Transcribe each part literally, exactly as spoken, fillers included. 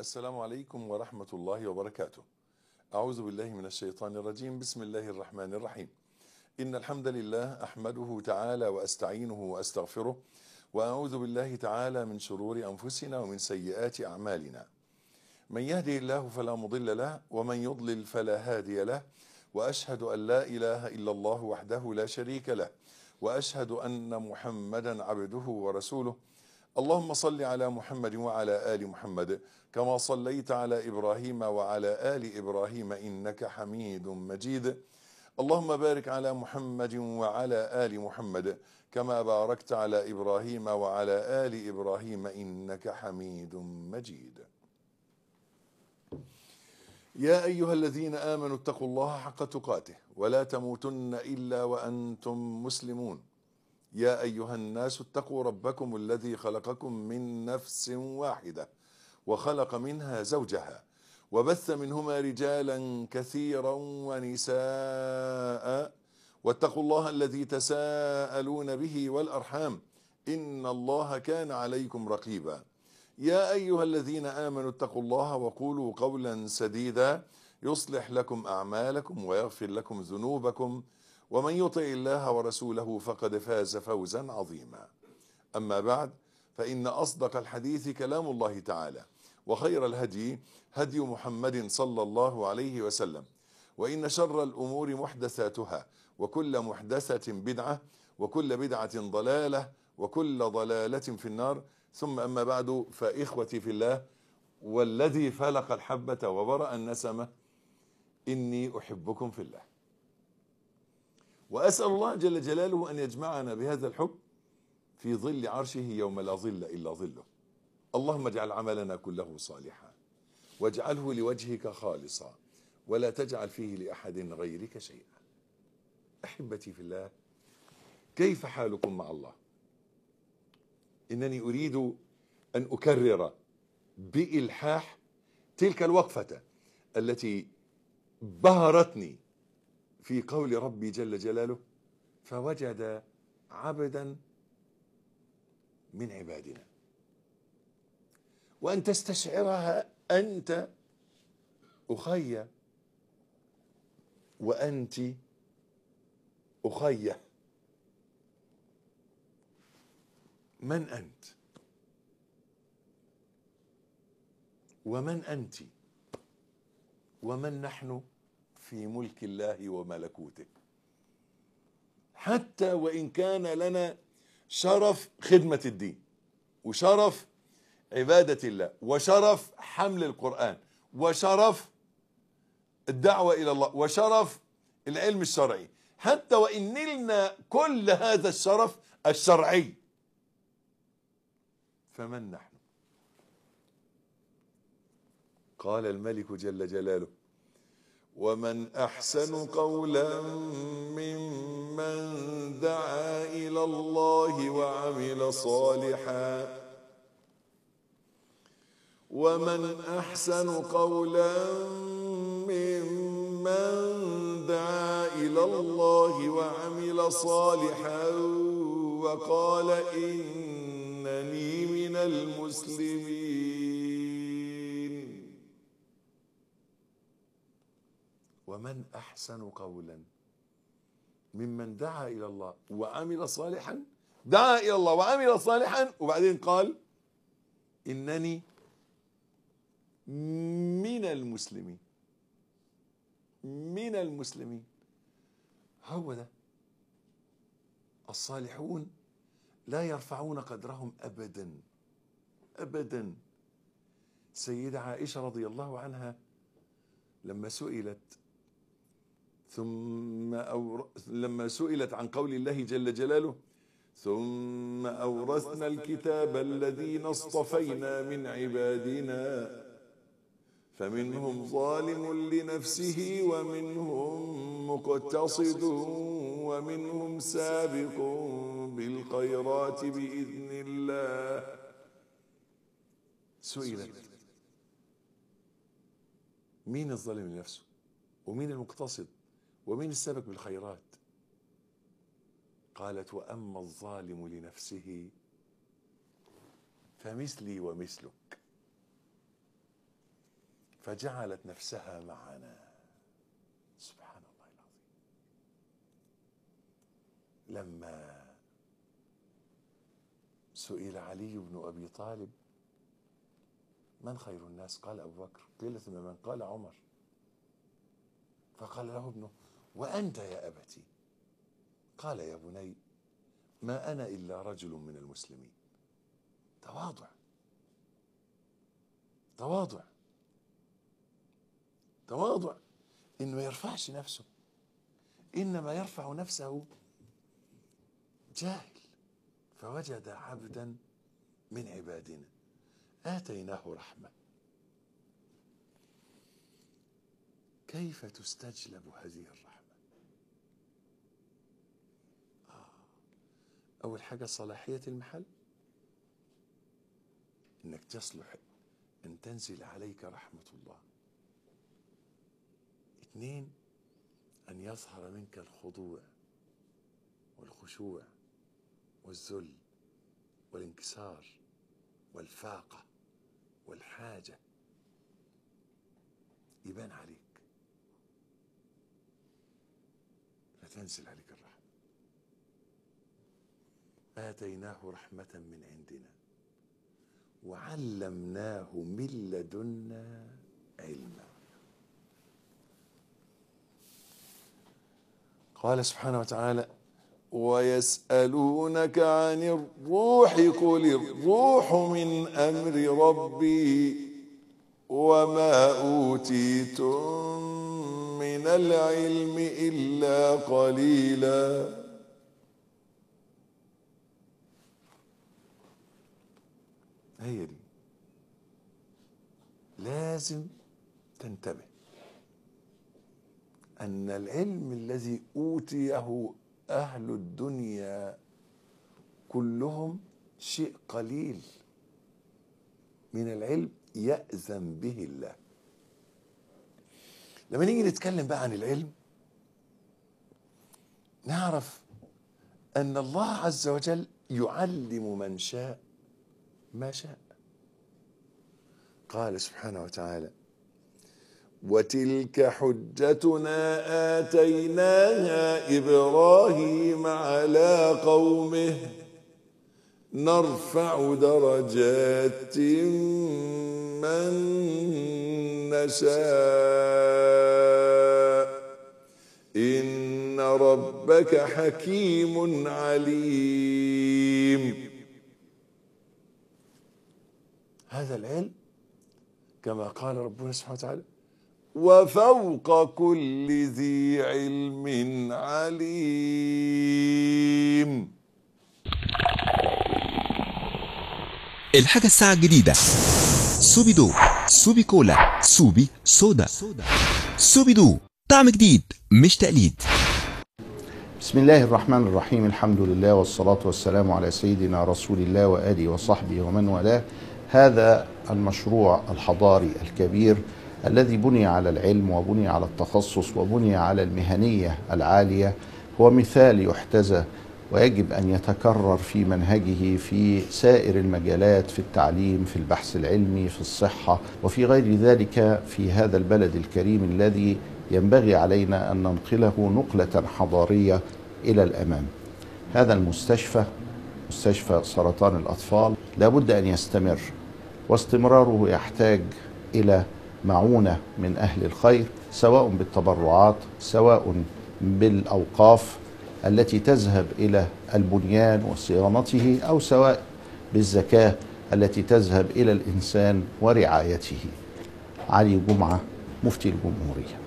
السلام عليكم ورحمة الله وبركاته. أعوذ بالله من الشيطان الرجيم. بسم الله الرحمن الرحيم. إن الحمد لله أحمده تعالى وأستعينه وأستغفره، وأعوذ بالله تعالى من شرور أنفسنا ومن سيئات أعمالنا. من يهدي الله فلا مضل له، ومن يضلل فلا هادي له، وأشهد أن لا إله إلا الله وحده لا شريك له، وأشهد أن محمدا عبده ورسوله. اللهم صل على محمد وعلى آل محمد كما صليت على إبراهيم وعلى آل إبراهيم إنك حميد مجيد. اللهم بارك على محمد وعلى آل محمد كما باركت على إبراهيم وعلى آل إبراهيم إنك حميد مجيد. يا أيها الذين آمنوا اتقوا الله حق تقاته ولا تموتن إلا وأنتم مسلمون. يا أيها الناس اتقوا ربكم الذي خلقكم من نفس واحدة وخلق منها زوجها وبث منهما رجالا كثيرا ونساء، واتقوا الله الذي تساءلون به والأرحام إن الله كان عليكم رقيبا. يا أيها الذين آمنوا اتقوا الله وقولوا قولا سديدا يصلح لكم أعمالكم ويغفر لكم ذنوبكم، ومن يطع الله ورسوله فقد فاز فوزا عظيما. أما بعد، فإن أصدق الحديث كلام الله تعالى، وخير الهدي هدي محمد صلى الله عليه وسلم، وإن شر الأمور محدثاتها، وكل محدثة بدعة، وكل بدعة ضلالة، وكل ضلالة في النار. ثم أما بعد، فإخوتي في الله، والذي فلق الحبة وبرأ النسمة، إني أحبكم في الله، وأسأل الله جل جلاله أن يجمعنا بهذا الحب في ظل عرشه يوم لا ظل إلا ظله. اللهم اجعل عملنا كله صالحا، واجعله لوجهك خالصا، ولا تجعل فيه لأحد غيرك شيئا. أحبتي في الله، كيف حالكم مع الله؟ إنني أريد أن أكرر بإلحاح تلك الوقفة التي بهرتني في قول ربي جل جلاله: فوجد عبدا من عبادنا. وأن تستشعرها أنت أخي وأنت أخي. من أنت ومن أنت ومن نحن في ملك الله وملكوته، حتى وإن كان لنا شرف خدمة الدين، وشرف عبادة الله، وشرف حمل القرآن، وشرف الدعوة إلى الله، وشرف العلم الشرعي، حتى وإن نلنا كل هذا الشرف الشرعي، فمن نحن؟ قال الملك جل جلاله: ومن أحسن قولا ممن دعا إلى الله وعمل صالحا ومن أحسن قولا ممن دعا إلى الله وعمل صالحا وقال إنني من المسلمين. ومن أحسن قولا ممن دعا إلى الله وعمل صالحا، دعا إلى الله وعمل صالحا، وبعدين قال إنني من المسلمين. من المسلمين، هو ده. الصالحون لا يرفعون قدرهم أبدا أبدا. سيدة عائشة رضي الله عنها لما سئلت ثم أور... لما سئلت عن قول الله جل جلاله: ثم أورثنا الكتاب الذين اصطفينا من عبادنا فمنهم ظالم لنفسه ومنهم مقتصد ومنهم سابق بالخيرات بإذن الله. سئلت: مين الظالم لنفسه، ومين المقتصد، ومين السابق بالخيرات؟ قالت: وأما الظالم لنفسه فمثلي ومثلك. فجعلت نفسها معنا. سبحان الله العظيم. لما سئل علي بن أبي طالب من خير الناس؟ قال أبو بكر. قيل ثم من؟ قال عمر. فقال له ابنه وأنت يا أبتي؟ قال يا بني ما أنا إلا رجل من المسلمين. تواضع تواضع تواضع، إنه ما يرفعش نفسه، إنما يرفع نفسه جاهل. فوجد عبدا من عبادنا آتيناه رحمة. كيف تستجلب هذه الرحمة؟ آه. أول حاجة صلاحية المحل، إنك تصلح أن تنزل عليك رحمة الله. اثنين، أن يظهر منك الخضوع والخشوع والذل والانكسار والفاقة والحاجة، يبان عليك فتنزل عليك الرحمة. آتيناه رحمة من عندنا وعلمناه من لدنا علما. قال سبحانه وتعالى ويسألونك عن الروح قل الروح من أمر ربي وما أوتيتم من العلم إلا قليلا. هي دي، لازم تنتبه أن العلم الذي أوتيه أهل الدنيا كلهم شيء قليل من العلم يأذن به الله. لما نيجي نتكلم بقى عن العلم نعرف أن الله عز وجل يعلم من شاء ما شاء. قال سبحانه وتعالى وتلك حجتنا آتيناها إبراهيم على قومه نرفع درجات من نشاء إن ربك حكيم عليم. هذا العلم كما قال ربنا سبحانه وتعالى وفوق كل ذي علم عليم. الحاجة الساعة الجديدة سوبي دو، سوبي كولا، سوبي صودا. سوبي دو طعم جديد مش تقليد. بسم الله الرحمن الرحيم. الحمد لله والصلاة والسلام على سيدنا رسول الله وآله وصحبه ومن والاه. هذا المشروع الحضاري الكبير الذي بني على العلم وبني على التخصص وبني على المهنية العالية هو مثال يحتذى ويجب أن يتكرر في منهجه في سائر المجالات، في التعليم، في البحث العلمي، في الصحة وفي غير ذلك في هذا البلد الكريم الذي ينبغي علينا أن ننقله نقلة حضارية إلى الأمام. هذا المستشفى مستشفى سرطان الأطفال لابد أن يستمر، واستمراره يحتاج إلى معونة من أهل الخير سواء بالتبرعات سواء بالأوقاف التي تذهب إلى البنيان وصيانته أو سواء بالزكاة التي تذهب إلى الإنسان ورعايته. علي جمعة، مفتي الجمهورية.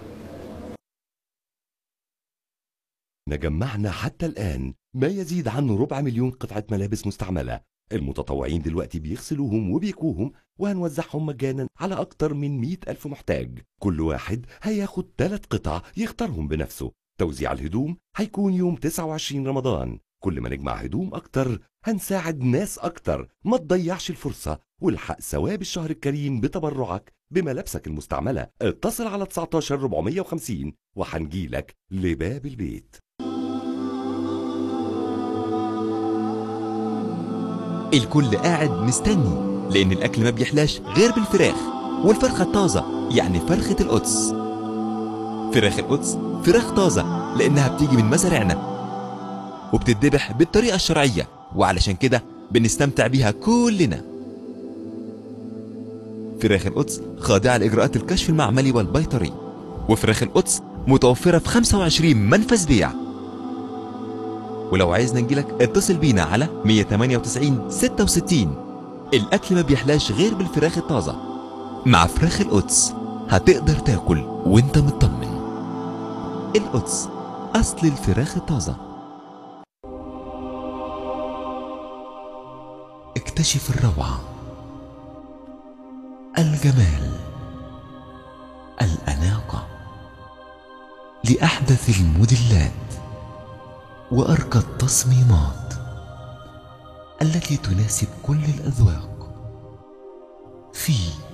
جمعنا حتى الآن ما يزيد عن ربع مليون قطعة ملابس مستعملة. المتطوعين دلوقتي بيغسلوهم وبيكوهم وهنوزعهم مجانا على أكتر من مئة ألف محتاج. كل واحد هياخد ثلاث قطع يختارهم بنفسه. توزيع الهدوم هيكون يوم تسعة وعشرين رمضان. كل ما نجمع هدوم أكتر هنساعد ناس أكتر. ما تضيعش الفرصة والحق ثواب الشهر الكريم بتبرعك بملابسك المستعملة. اتصل على تسعتاشر أربعمية وخمسين وحنجيلك لباب البيت. الكل قاعد مستني لأن الأكل ما بيحلاش غير بالفراخ، والفرخة الطازة يعني فرخة القدس. فراخ القدس فراخ طازة لأنها بتيجي من مزارعنا وبتتذبح بالطريقة الشرعية، وعلشان كده بنستمتع بيها كلنا. فراخ القدس خاضعة لإجراءات الكشف المعملي والبيطري، وفراخ القدس متوفرة في خمسة وعشرين منفذ بيع. ولو عايزنا نجيلك اتصل بينا على مية وتمانية وتسعين ستة وستين. الأكل ما بيحلاش غير بالفراخ الطازة. مع فراخ القدس هتقدر تاكل وانت مطمن. القدس أصل الفراخ الطازة. اكتشف الروعة، الجمال، الأناقة لأحدث الموديلات وأرقى التصميمات التي تناسب كل الأذواق. في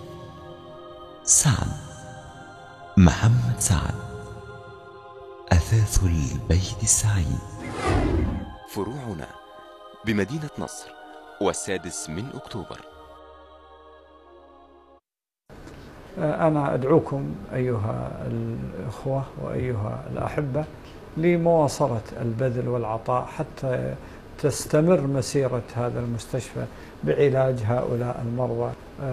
سعد محمد سعد، أثاث البيت السعيد. فروعنا بمدينة نصر والسادس من أكتوبر. أنا أدعوكم أيها الإخوة وأيها الأحبة لمواصلة البذل والعطاء حتى تستمر مسيرة هذا المستشفى بعلاج هؤلاء المرضى،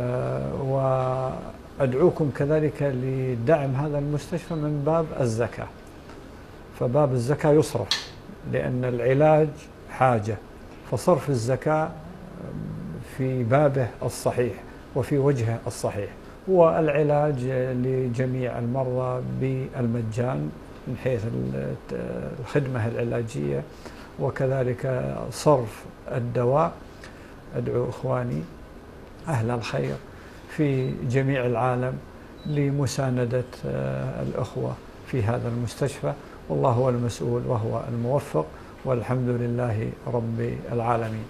وأدعوكم كذلك لدعم هذا المستشفى من باب الزكاة. فباب الزكاة يصرف لأن العلاج حاجة، فصرف الزكاة في بابه الصحيح وفي وجهه الصحيح، والعلاج لجميع المرضى بالمجان من حيث الخدمة العلاجية، وكذلك صرف الدواء. أدعو إخواني أهل الخير في جميع العالم لمساندة الأخوة في هذا المستشفى، والله هو المسؤول وهو الموفق، والحمد لله رب العالمين.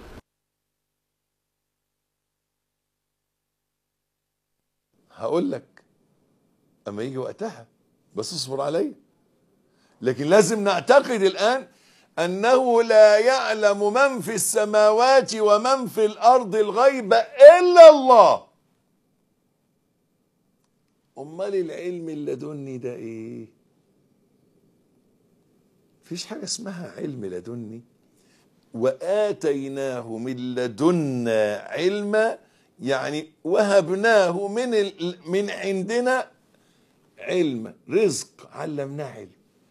هقول لك اما يجي وقتها، بس اصبر علي. لكن لازم نعتقد الآن أنه لا يعلم من في السماوات ومن في الأرض الغيب إلا الله. أمال العلم اللدني ده إيه؟ فيش حاجة اسمها علم لدني. وآتيناه من لدنا علما، يعني وهبناه من من عندنا علم، رزق، علمناه علم.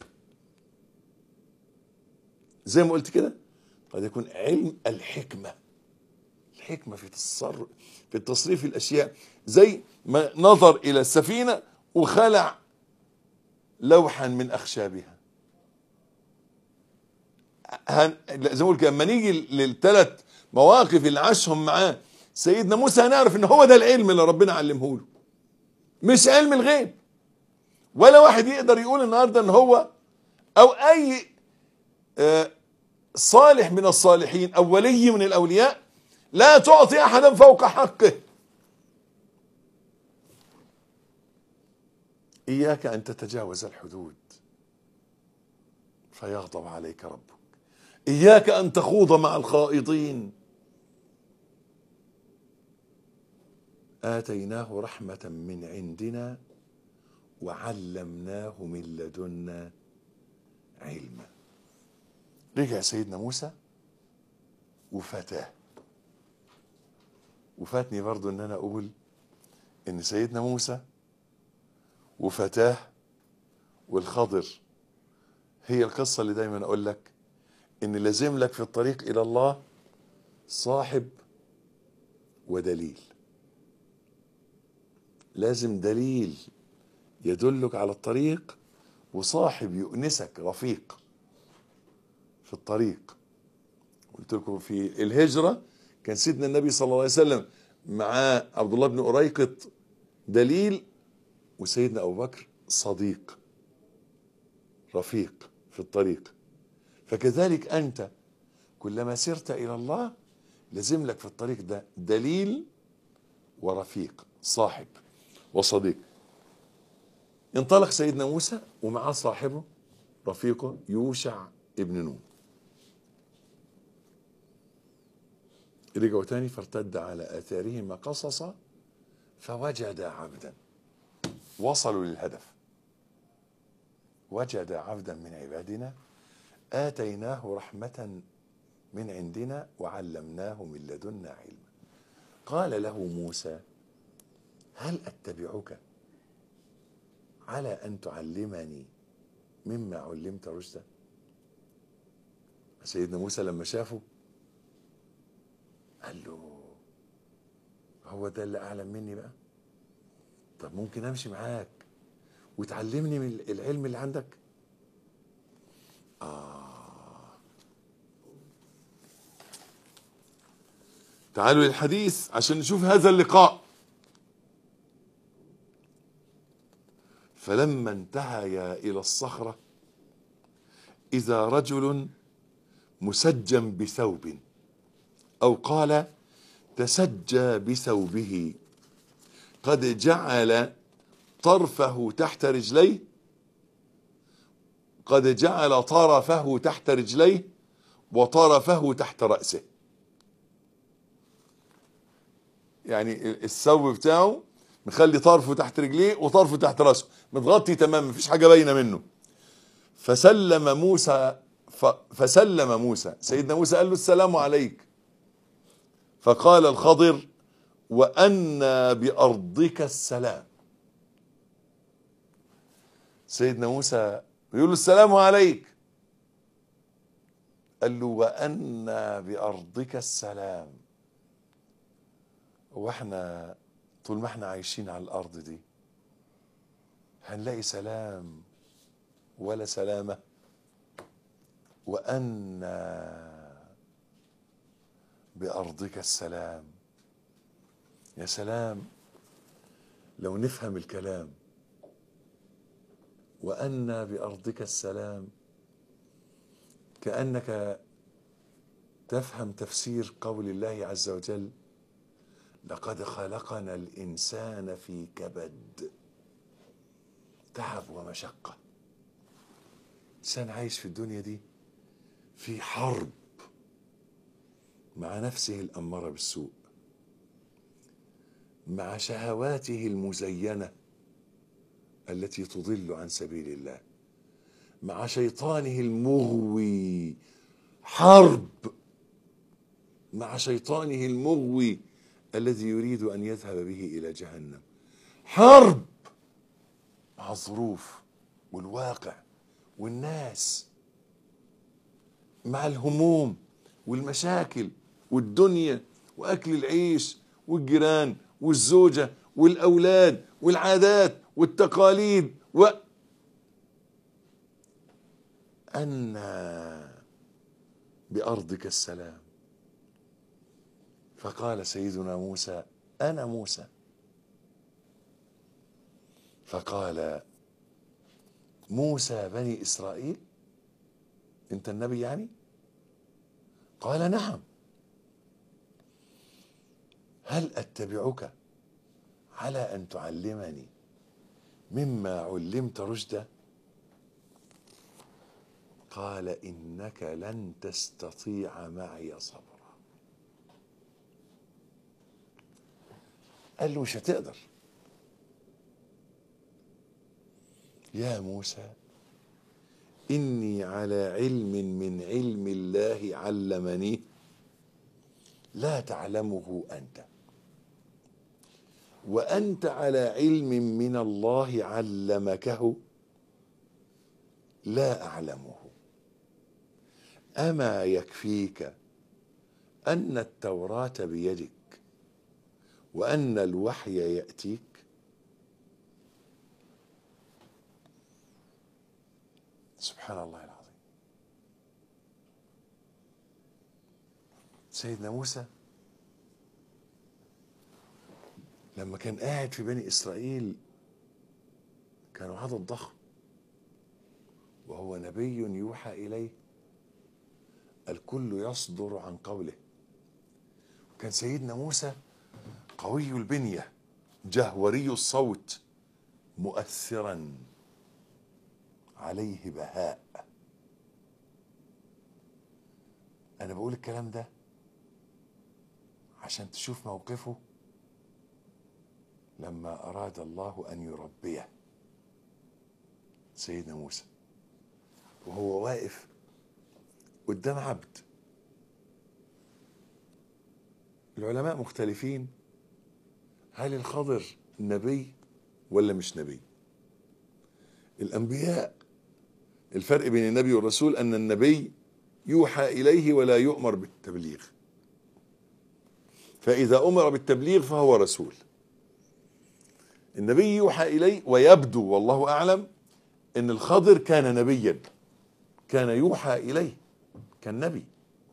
زي ما قلت كده قد يكون علم الحكمة، الحكمة في تصرف في تصريف الأشياء، زي ما نظر إلى السفينة وخلع لوحا من أخشابها. هن... زي ما قلت كده لما نيجي للثلاث مواقف اللي عاشهم معاه سيدنا موسى هنعرف ان هو ده العلم اللي ربنا علمه له، مش علم الغيب. ولا واحد يقدر يقول النهارده ان هو او اي آه صالح من الصالحين او ولي من الاولياء لا تعطي احدا فوق حقه. اياك ان تتجاوز الحدود فيغضب عليك ربك، اياك ان تخوض مع الخائضين. آتيناه رحمة من عندنا وعلمناه من لدنا علما. رجع سيدنا موسى وفتاه. وفاتني برضو ان انا اقول ان سيدنا موسى وفتاه والخضر هي القصة اللي دايما اقول لك ان لازم لك في الطريق الى الله صاحب ودليل. لازم دليل يدلك على الطريق، وصاحب يؤنسك، رفيق في الطريق. قلت لكم في الهجرة كان سيدنا النبي صلى الله عليه وسلم معاه عبد الله بن أريقط دليل، وسيدنا أبو بكر صديق رفيق في الطريق. فكذلك أنت كلما سرت إلى الله لازم لك في الطريق ده دليل ورفيق، صاحب وصديق. انطلق سيدنا موسى ومعاه صاحبه رفيقه يوشع ابن نون. رجعوا تاني فارتد على آثارهما قصصا فوجد عبدا. وصلوا للهدف. وجد عبدا من عبادنا آتيناه رحمة من عندنا وعلمناه من لدنا علما. قال له موسى هل أتبعك على أن تعلمني مما علمت رشدا؟ سيدنا موسى لما شافه قال له هو ده اللي أعلم مني بقى؟ طب ممكن أمشي معاك وتعلمني من العلم اللي عندك؟ آه تعالوا للحديث عشان نشوف هذا اللقاء. فلما انتهيا إلى الصخرة إذا رجل مسجم بثوب، أو قال تسجى بثوبه، قد جعل طرفه تحت رجليه قد جعل طرفه تحت رجليه وطرفه تحت رأسه. يعني الثوب بتاعه مخلي طرفه تحت رجليه وطرفه تحت رأسه، متغطي تمام، مفيش حاجة باينة منه. فسلم موسى فسلم موسى سيدنا موسى قال له السلام عليك. فقال الخضر وأنى بأرضك السلام. سيدنا موسى بيقول له السلام عليك، قال له وأنى بأرضك السلام. واحنا طول ما احنا عايشين على الأرض دي هنلاقي سلام ولا سلامة؟ وأنى بأرضك السلام. يا سلام لو نفهم الكلام. وأنى بأرضك السلام، كأنك تفهم تفسير قول الله عز وجل لقد خلقنا الإنسان في كبد، تعب ومشقة. إنسان عايش في الدنيا دي في حرب مع نفسه الأمارة بالسوء، مع شهواته المزينة التي تضل عن سبيل الله، مع شيطانه المغوي. حرب مع شيطانه المغوي الذي يريد أن يذهب به إلى جهنم. حرب مع الظروف والواقع والناس، مع الهموم والمشاكل والدنيا وأكل العيش والجيران والزوجة والأولاد والعادات والتقاليد. و أنى بأرضك السلام. فقال سيدنا موسى أنا موسى. فقال موسى بني إسرائيل، أنت النبي يعني؟ قال نعم. هل أتبعك على أن تعلمني مما علمت رشدا؟ قال إنك لن تستطيع معي صبرا. قال له مش هتقدر يا موسى، إني على علم من علم الله علمني لا تعلمه أنت، وأنت على علم من الله علمكه لا أعلمه. أما يكفيك أن التوراة بيدك وأن الوحي يأتيك؟ سبحان الله العظيم. سيدنا موسى لما كان قاعد في بني إسرائيل كانوا عدد ضخم، وهو نبي يوحى إليه، الكل يصدر عن قوله. كان سيدنا موسى قوي البنية جهوري الصوت مؤثرا عليه بهاء. أنا بقول الكلام ده عشان تشوف موقفه لما أراد الله أن يربيه سيدنا موسى وهو واقف قدام عبد. العلماء مختلفين، هل الخضر نبي ولا مش نبي؟ الأنبياء الفرق بين النبي والرسول أن النبي يوحى إليه ولا يؤمر بالتبليغ، فإذا أمر بالتبليغ فهو رسول. النبي يوحى إليه، ويبدو والله أعلم أن الخضر كان نبيا، كان يوحى إليه، كان نبي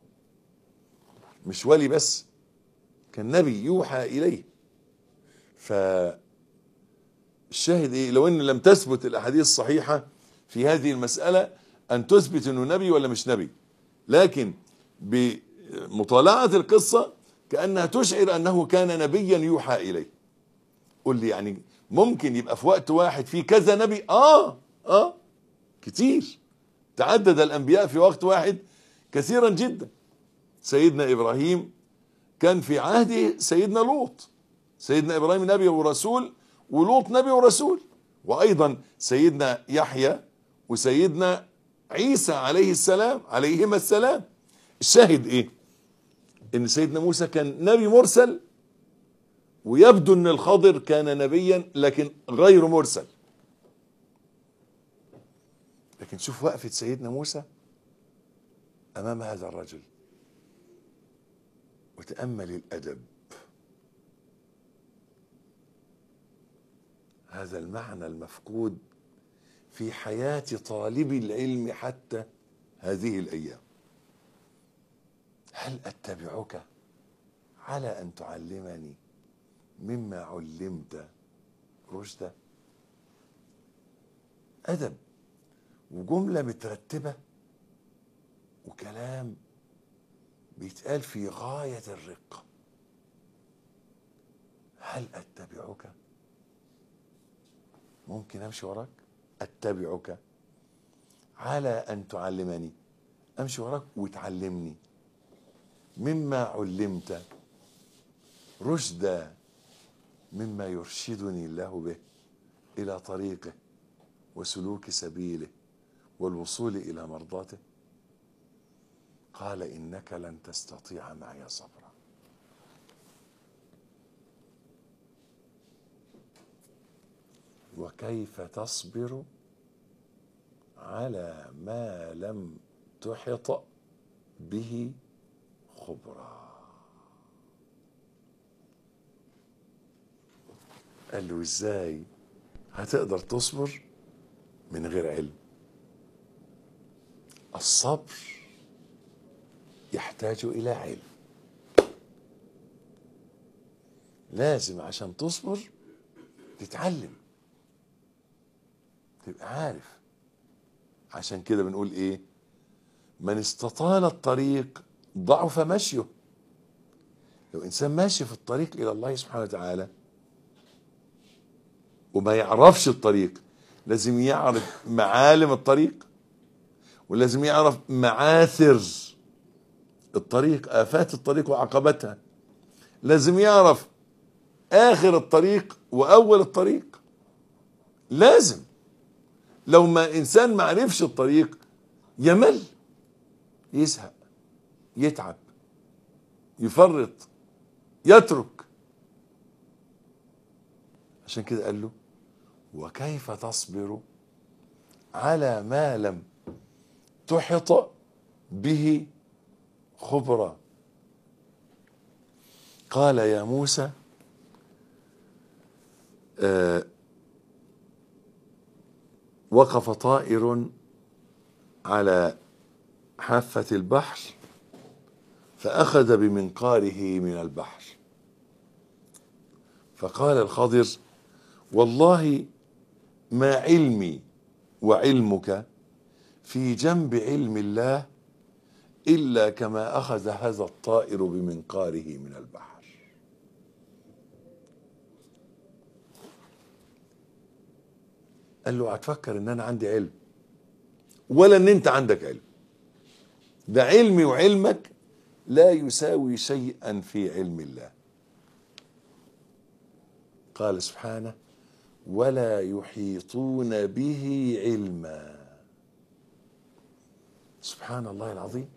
مش ولي بس، كان نبي يوحى إليه. فالشاهد إيه؟ لو أن لم تثبت الأحاديث الصحيحة في هذه المسألة أن تثبت أنه نبي ولا مش نبي، لكن بمطالعة القصة كأنها تشعر أنه كان نبيا يوحى إليه. قل لي يعني ممكن يبقى في وقت واحد في كذا نبي؟ آه آه كتير، تعدد الأنبياء في وقت واحد كثيرا جدا. سيدنا إبراهيم كان في عهده سيدنا لوط، سيدنا إبراهيم نبي ورسول، ولوط نبي ورسول، وأيضا سيدنا يحيى وسيدنا عيسى عليه السلام عليهما السلام. الشاهد إيه؟ إن سيدنا موسى كان نبي مرسل، ويبدو أن الخضر كان نبيا لكن غير مرسل. لكن شوف وقفة سيدنا موسى أمام هذا الرجل وتأمل الأدب، هذا المعنى المفقود في حياة طالب العلم حتى هذه الأيام. هل أتبعك على أن تعلمني مما علمت رشدا؟ أدب وجملة مترتبة وكلام بيتقال في غاية الرقة. هل أتبعك؟ ممكن أمشي وراك؟ أتبعك على أن تعلمني، أمشي وراك وتعلمني مما علمت رشدا، مما يرشدني الله به إلى طريقه وسلوك سبيله والوصول إلى مرضاته. قال إنك لن تستطيع معي صبرا. وكيف تصبر على ما لم تحط به خبرا؟ قال له ازاي هتقدر تصبر من غير علم؟ الصبر يحتاج إلى علم. لازم عشان تصبر تتعلم، تبقى عارف. عشان كده بنقول ايه؟ من استطال الطريق ضعف مشيه. لو انسان ماشي في الطريق الى الله سبحانه وتعالى وما يعرفش الطريق، لازم يعرف معالم الطريق، ولازم يعرف معاثر الطريق، آفات الطريق وعقباتها، لازم يعرف آخر الطريق وأول الطريق. لازم. لو ما إنسان ما عرفش الطريق يمل، يزهق، يتعب، يفرط، يترك. عشان كده قال له وكيف تصبر على ما لم تحط به خبرا؟ قال يا موسى آه وقف طائر على حافة البحر فأخذ بمنقاره من البحر، فقال الخضر والله ما علمي وعلمك في جنب علم الله إلا كما أخذ هذا الطائر بمنقاره من البحر. قال له هتفكر ان انا عندي علم ولا ان انت عندك علم؟ ده علمي وعلمك لا يساوي شيئا في علم الله. قال سبحانه ولا يحيطون به علما. سبحان الله العظيم.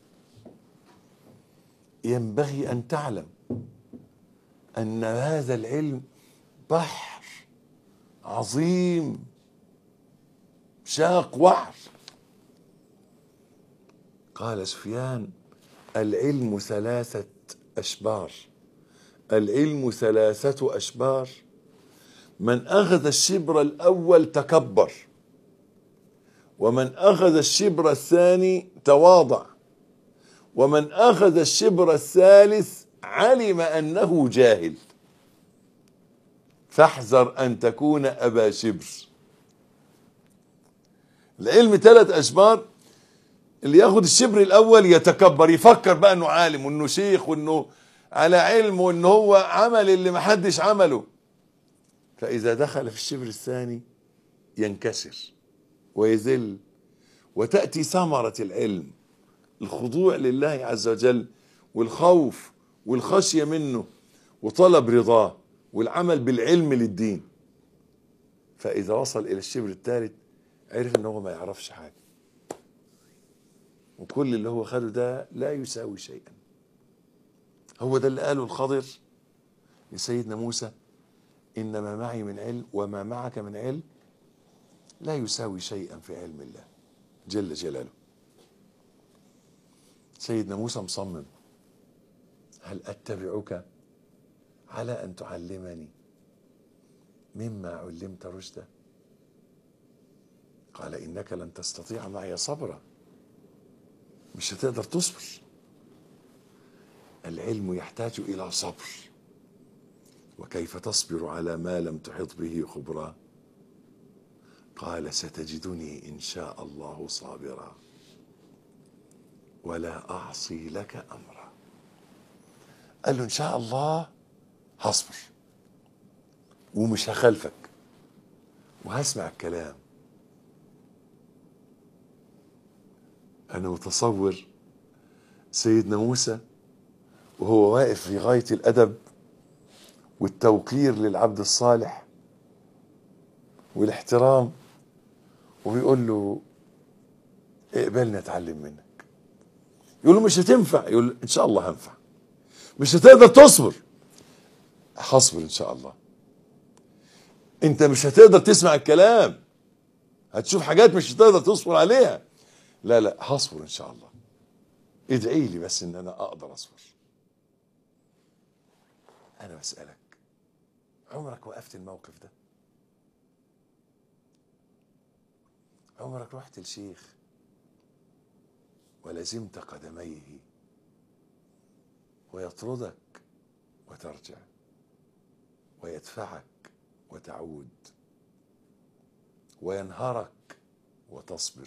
ينبغي أن تعلم أن هذا العلم بحر عظيم شاق وعر. قال سفيان العلم ثلاثة أشبار، العلم ثلاثة أشبار، من أخذ الشبر الأول تكبر، ومن أخذ الشبر الثاني تواضع، ومن أخذ الشبر الثالث علم أنه جاهل. فاحذر أن تكون أبا شبر. العلم ثلاث أشبار. اللي ياخد الشبر الأول يتكبر، يفكر بقى أنه عالم وأنه شيخ وأنه على علم وأنه هو عمل اللي محدش عمله. فإذا دخل في الشبر الثاني ينكسر ويذل، وتأتي ثمرة العلم الخضوع لله عز وجل والخوف والخشية منه وطلب رضاه والعمل بالعلم للدين. فإذا وصل إلى الشبر الثالث عرف أنه ما يعرفش حاجة، وكل اللي هو خده ده لا يساوي شيئا. هو ده اللي قاله الخضر لسيدنا موسى إنما معي من علم وما معك من علم لا يساوي شيئا في علم الله جل جلاله. سيدنا موسى مصمم هل أتبعك على أن تعلمني مما علمت رشدا؟ قال إنك لن تستطيع معي صبرا، مش هتقدر تصبر. العلم يحتاج إلى صبر، وكيف تصبر على ما لم تحط به خبرا؟ قال ستجدني إن شاء الله صابرا ولا أعصي لك أمرا. قال له إن شاء الله هصبر ومش هخالفك وهسمع الكلام. أنا متصور سيدنا موسى وهو واقف في غاية الأدب والتوقير للعبد الصالح والاحترام، وبيقول له اقبلني اتعلم منك. يقول له مش هتنفع، يقول له ان شاء الله هنفع. مش هتقدر تصبر، هصبر ان شاء الله. انت مش هتقدر تسمع الكلام، هتشوف حاجات مش هتقدر تصبر عليها. لا لا هصبر ان شاء الله، ادعي لي بس ان انا اقدر اصبر. انا بسألك عمرك وقفت الموقف ده؟ عمرك رحت لشيخ ولزمت قدميه ويطردك وترجع ويدفعك وتعود وينهرك وتصبر؟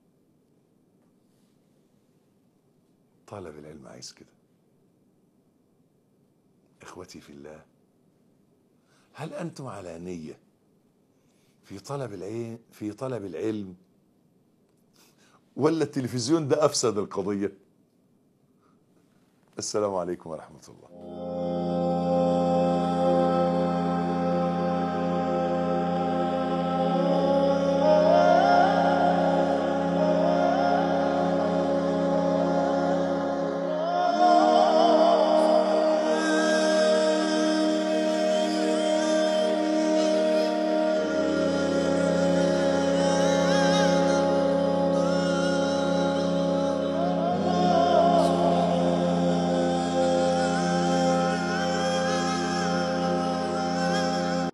طالب العلم عايز كده. اخوتي في الله، هل انتم على نية في طلب العلم في طلب العلم ولا التلفزيون ده افسد القضية؟ السلام عليكم ورحمة الله.